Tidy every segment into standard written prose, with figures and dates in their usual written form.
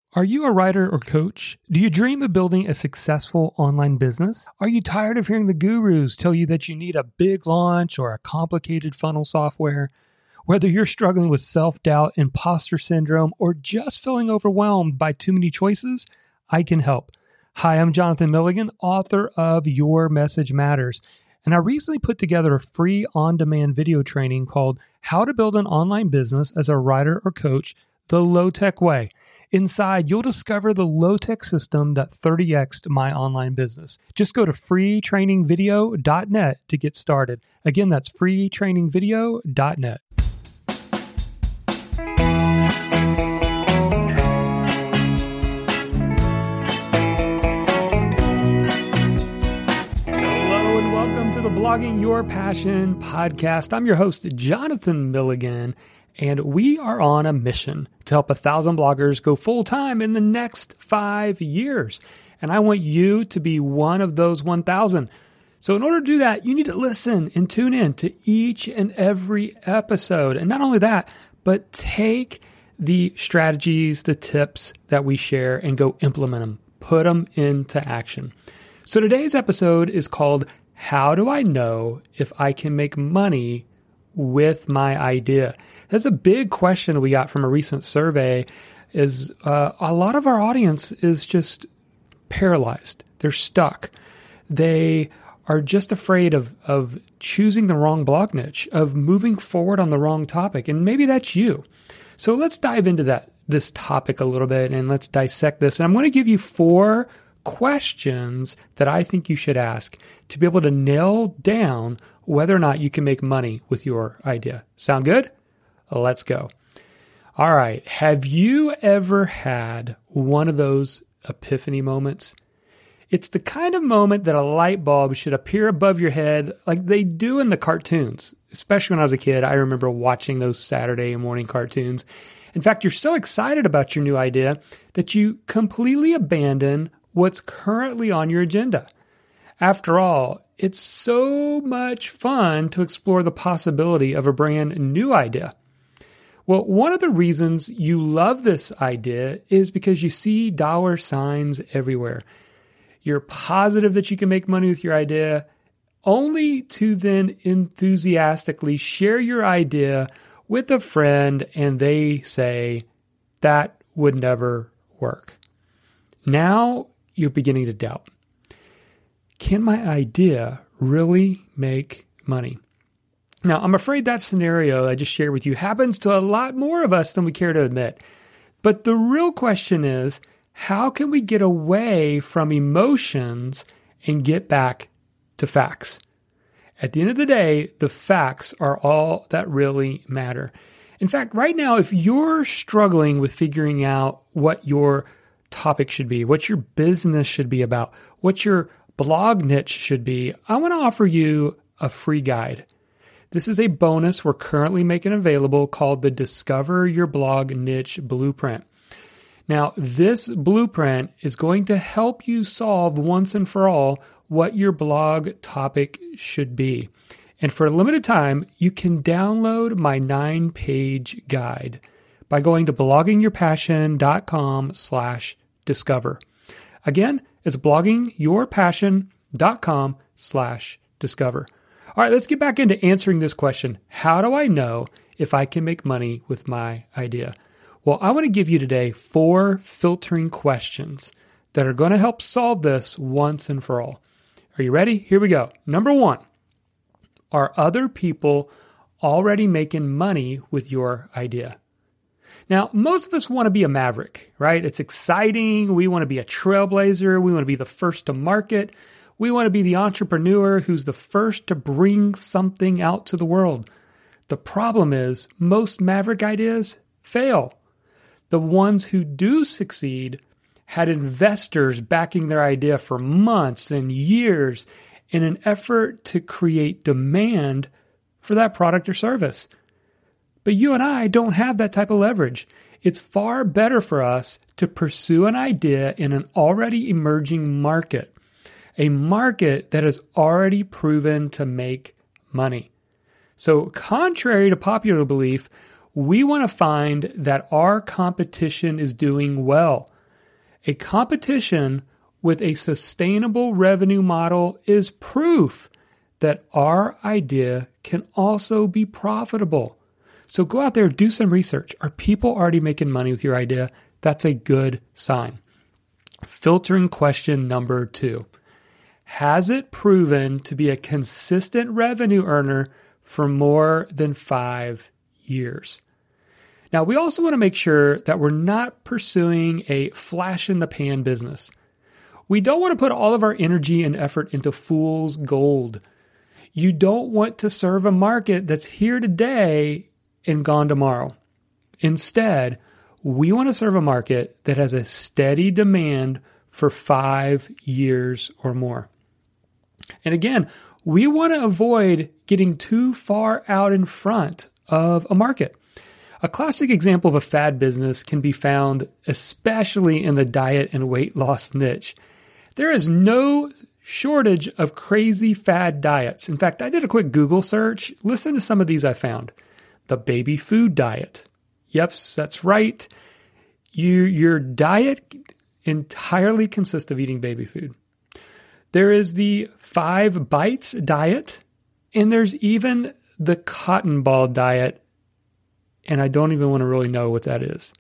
Are you a writer or coach? Do you dream of building a successful online business? Are you tired of hearing the gurus tell you that you need a big launch or a complicated funnel software? Whether you're struggling with self-doubt, imposter syndrome, or just feeling overwhelmed by too many choices, I can help. Hi, I'm Jonathan Milligan, author of Your Message Matters. And I recently put together a free on-demand video training called How to Build an Online Business as a Writer or Coach the Low-Tech Way. Inside, you'll discover the low-tech system that 30x'd my online business. Just go to freetrainingvideo.net to get started. Again, that's freetrainingvideo.net. Hello and welcome to the Blogging Your Passion podcast. I'm your host, Jonathan Milligan. And we are on a mission to help 1,000 bloggers go full-time in the next 5 years. And I want you to be one of those 1,000. So in order to do that, you need to listen and tune in to each and every episode. And not only that, but take the strategies, the tips that we share and go implement them. Put them into action. So today's episode is called, How Do I Know If I Can Make Money with My Idea? That's a big question we got from a recent survey. Is a lot of our audience is just paralyzed. They're stuck. They are just afraid of choosing the wrong blog niche, of moving forward on the wrong topic. And maybe that's you. So let's dive into this topic a little bit and let's dissect this. And I'm going to give you 4 questions that I think you should ask to be able to nail down whether or not you can make money with your idea. Sound good? Let's go. All right. Have you ever had one of those epiphany moments? It's the kind of moment that a light bulb should appear above your head like they do in the cartoons. Especially when I was a kid, I remember watching those Saturday morning cartoons. In fact, you're so excited about your new idea that you completely abandon what's currently on your agenda. After all, it's so much fun to explore the possibility of a brand new idea. Well, one of the reasons you love this idea is because you see dollar signs everywhere. You're positive that you can make money with your idea, only to then enthusiastically share your idea with a friend and they say, that would never work. Now you're beginning to doubt. Can my idea really make money? Now, I'm afraid that scenario I just shared with you happens to a lot more of us than we care to admit. But the real question is, how can we get away from emotions and get back to facts? At the end of the day, the facts are all that really matter. In fact, right now, if you're struggling with figuring out what your topic should be, what your business should be about, what your blog niche should be, I want to offer you a free guide. This is a bonus we're currently making available called the Discover Your Blog Niche Blueprint. Now, this blueprint is going to help you solve once and for all what your blog topic should be. And for a limited time, you can download my 9-page guide by going to bloggingyourpassion.com/discover. Again, it's bloggingyourpassion.com/discover. All right, let's get back into answering this question. How do I know if I can make money with my idea? Well, I want to give you today 4 filtering questions that are going to help solve this once and for all. Are you ready? Here we go. Number 1, are other people already making money with your idea? Now, most of us want to be a maverick, right? It's exciting. We want to be a trailblazer. We want to be the first to market. We want to be the entrepreneur who's the first to bring something out to the world. The problem is most maverick ideas fail. The ones who do succeed had investors backing their idea for months and years in an effort to create demand for that product or service. But you and I don't have that type of leverage. It's far better for us to pursue an idea in an already emerging market, a market that has already proven to make money. So contrary to popular belief, we want to find that our competition is doing well. A competition with a sustainable revenue model is proof that our idea can also be profitable. So go out there, do some research. Are people already making money with your idea? That's a good sign. Filtering question number 2. Has it proven to be a consistent revenue earner for more than 5 years? Now, we also want to make sure that we're not pursuing a flash-in-the-pan business. We don't want to put all of our energy and effort into fool's gold. You don't want to serve a market that's here today and gone tomorrow. Instead, we want to serve a market that has a steady demand for 5 years or more. And again, we want to avoid getting too far out in front of a market. A classic example of a fad business can be found especially in the diet and weight loss niche. There is no shortage of crazy fad diets. In fact, I did a quick Google search. Listen to some of these I found. The baby food diet. Yep, that's right. Your diet entirely consists of eating baby food. There is the 5 bites diet, and there's even the cotton ball diet, and I don't even want to really know what that is.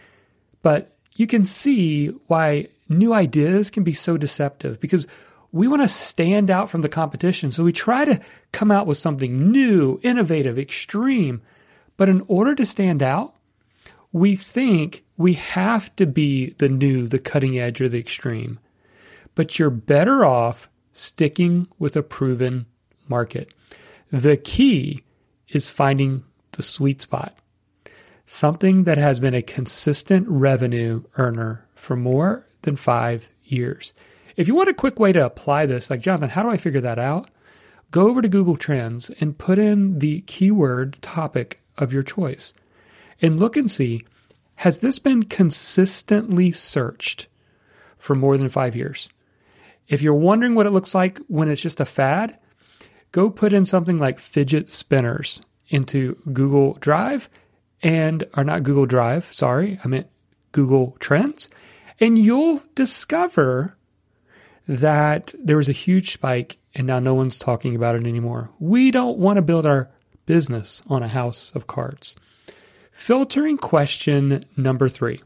But you can see why new ideas can be so deceptive, because we want to stand out from the competition. So we try to come out with something new, innovative, extreme. But in order to stand out, we think we have to be the new, the cutting edge, or the extreme. But you're better off sticking with a proven market. The key is finding the sweet spot, something that has been a consistent revenue earner for more than 5 years. If you want a quick way to apply this, like, Jonathan, how do I figure that out? Go over to Google Trends and put in the keyword topic of your choice and look and see, has this been consistently searched for more than 5 years? If you're wondering what it looks like when it's just a fad, go put in something like fidget spinners into Google Drive or not Google Drive, sorry, I meant Google Trends, and you'll discover that there was a huge spike and now no one's talking about it anymore. We don't want to build our business on a house of cards. Filtering question number 3.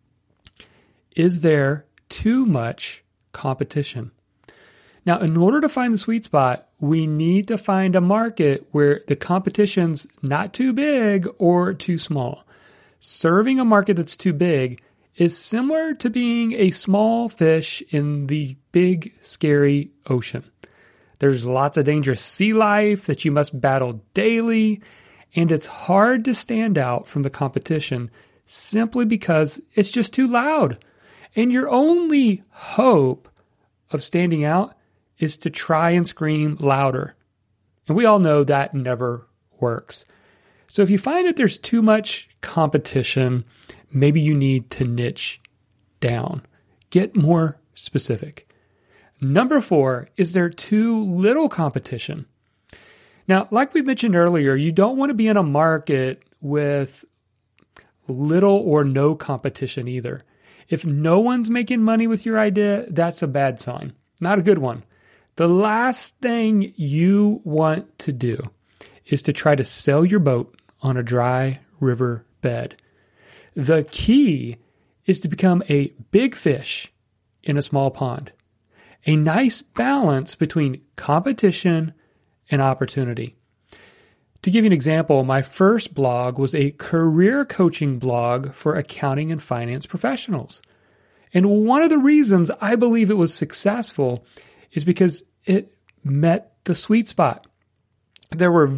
Is there too much competition? Now, in order to find the sweet spot, we need to find a market where the competition's not too big or too small. Serving a market that's too big is similar to being a small fish in the big, scary ocean. There's lots of dangerous sea life that you must battle daily, and it's hard to stand out from the competition simply because it's just too loud. And your only hope of standing out is to try and scream louder. And we all know that never works. So if you find that there's too much competition, maybe you need to niche down. Get more specific. Number 4, is there too little competition? Now, like we mentioned earlier, you don't want to be in a market with little or no competition either. If no one's making money with your idea, that's a bad sign, not a good one. The last thing you want to do is to try to sail your boat on a dry river bed. The key is to become a big fish in a small pond. A nice balance between competition and opportunity. To give you an example, my first blog was a career coaching blog for accounting and finance professionals. And one of the reasons I believe it was successful is because it met the sweet spot. There were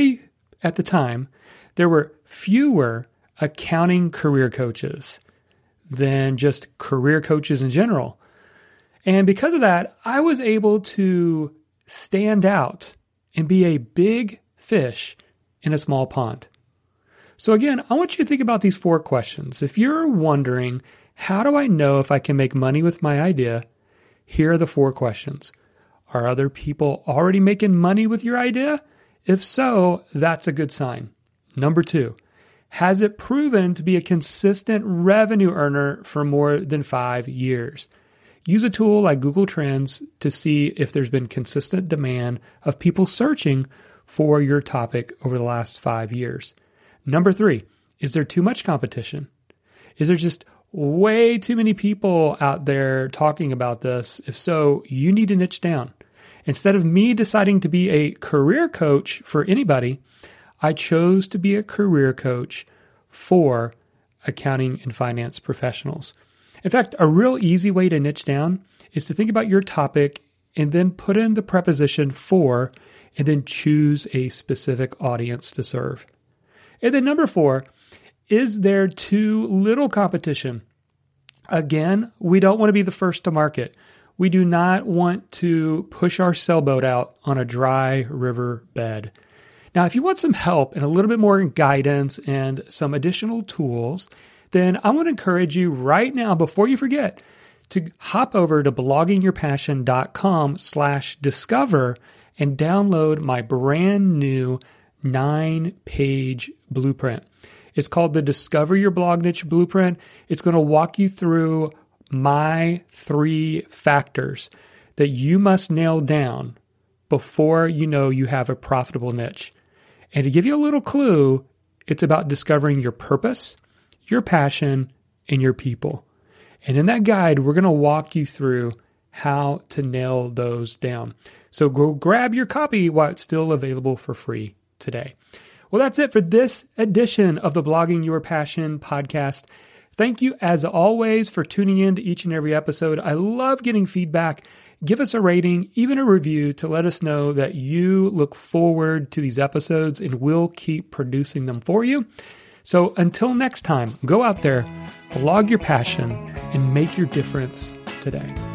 fewer accounting career coaches than just career coaches in general. And because of that, I was able to stand out and be a big fish in a small pond. So again, I want you to think about these 4 questions. If you're wondering, how do I know if I can make money with my idea? Here are the 4 questions. Are other people already making money with your idea? If so, that's a good sign. Number 2, Has it proven to be a consistent revenue earner for more than 5 years? Use a tool like Google Trends to see if there's been consistent demand of people searching for your topic over the last 5 years. Number 3, is there too much competition? Is there just way too many people out there talking about this? If so, you need to niche down. Instead of me deciding to be a career coach for anybody, I chose to be a career coach for accounting and finance professionals. In fact, a real easy way to niche down is to think about your topic and then put in the preposition for, and then choose a specific audience to serve. And then number 4, is there too little competition? Again, we don't want to be the first to market. We do not want to push our sailboat out on a dry river bed. Now, if you want some help and a little bit more guidance and some additional tools, then I want to encourage you right now, before you forget, to hop over to bloggingyourpassion.com/discover and download my brand new 9-page blueprint. It's called the Discover Your Blog Niche Blueprint. It's going to walk you through my 3 factors that you must nail down before you know you have a profitable niche. And to give you a little clue, it's about discovering your purpose, your passion, and your people. And in that guide, we're going to walk you through how to nail those down. So go grab your copy while it's still available for free today. Well, that's it for this edition of the Blogging Your Passion podcast. Thank you, as always, for tuning in to each and every episode. I love getting feedback. Give us a rating, even a review, to let us know that you look forward to these episodes, and we'll keep producing them for you. So until next time, go out there, blog your passion, and make your difference today.